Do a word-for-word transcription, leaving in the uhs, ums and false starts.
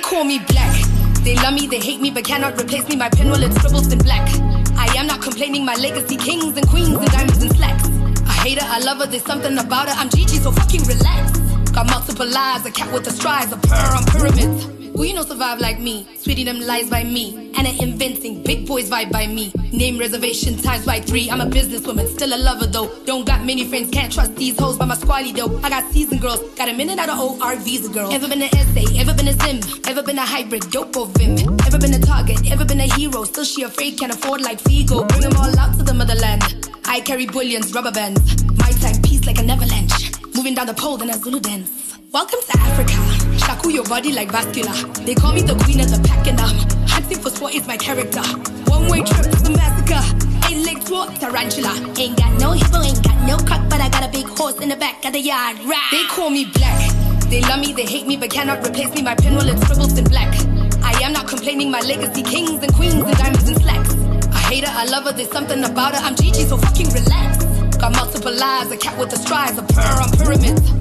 call me black. They love me, they hate me, but cannot replace me. My pen will it scribbles in black. I am not complaining, my legacy kings and queens and diamonds and slacks. I hate her, I love her, there's something about her. I'm Gigi, so fucking relax. Got multiple lives, a cat with the strides, a purr on pyramids. Who you know survive like me? Sweetie, them lies by me. And I'm inventing big boys vibe by me. Name reservation times by three. I'm a businesswoman, still a lover though. Don't got many friends, can't trust these hoes by my squally though. I got seasoned girls, got a minute out of old R V's a girl. Ever been an essay, ever been a sim, ever been a hybrid, dope or vim. Ever been a target, ever been a hero, still she afraid, can't afford like Figo. Bring them all out to the motherland. I carry bullions, rubber bands. My time, peace like a avalanche. Moving down the pole, then a Zulu dance. Welcome to Africa. Shaku your body like vascular. They call me the queen of the pack and um hunting for sport is my character. One way trip to the massacre. Eight legs to a tarantula. Ain't got no hippo, ain't got no cock, but I got a big horse in the back of the yard. Rah! They call me black. They love me, they hate me, but cannot replace me. My pen will it scribbles in black. I am not complaining, my legacy kings and queens and diamonds and slacks. I hate her, I love her, there's something about her. I'm Gigi, so fucking relax. Got multiple lives, a cat with the strides, a purr on pyramids.